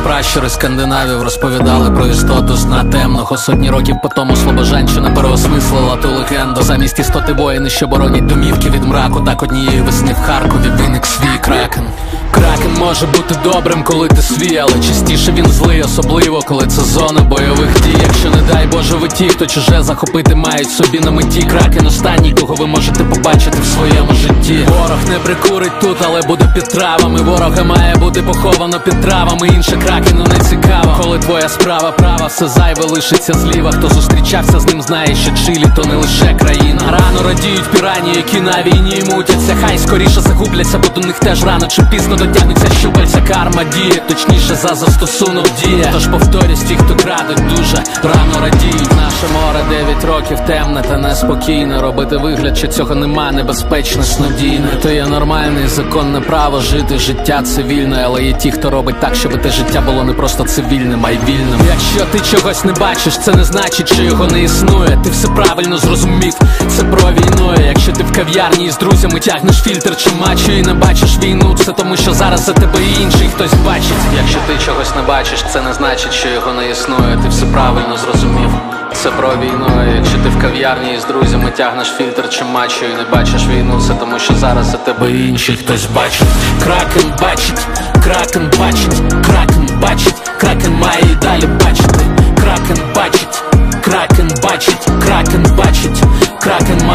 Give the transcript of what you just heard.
пращури скандинавів розповідали про істоту сна темного. Сотні років по тому слобожанщина переосмислила ту легенду. Замість істоти воїни, що боронять домівки від мраку, так однієї весни в Харкові виник свій кракен. Кракен може бути добрим, коли ти свій, але частіше він злий, особливо коли це зона бойових дій. Якщо не дай Боже ви ті, хто чуже захопити мають собі на меті. Кракен останній, кого ви можете побачити в своєму житті. Ворог не прикурить тут, але буде під травами. Ворога має бути поховано під травами. Інше кракену не цікаво, коли твоя справа права, все зайве лишиться зліва. Хто зустрічався з ним, знає, що Чилі то не лише країна. Рано радіють пірані, які на війні мутяться. Хай скоріше загубляться, бо до них теж рано чи пізно дотягнуться щупальця. Карма діє, точніше за застосунок діє. Тож повторюсь, ті, хто крадуть, дуже рано радіють. Наше море 9 років темне та неспокійне. Робити вигляд, що цього нема, небезпечне, снодійне. То є нормальне і законне право жити життя цивільне. Але є ті, хто робить так, щоб те життя було не просто цивільним, а й вільним. Якщо ти чогось не бачиш, це не значить, що його не існує. Ти все правильно зрозумів, це про війну. Якщо ти в кав'ярні із друзями тягнеш фільтр чи мачо і не бачиш війну, це тому, що зараз за тебе і інший хтось бачить. Якщо ти чогось не бачиш, це не значить, що його не існує. Ти все правильно зрозумів, це про війну. Якщо ти в кав'ярні із друзями тягнеш фільтр чи мачо і не бачиш війну, це тому, що зараз за тебе і інший хтось бачить. Кракен бачить, кракен бачить, кракен бачить, кракен має і далі бачити. Кракен бачить, кракен бачить, кракен бачить, кракен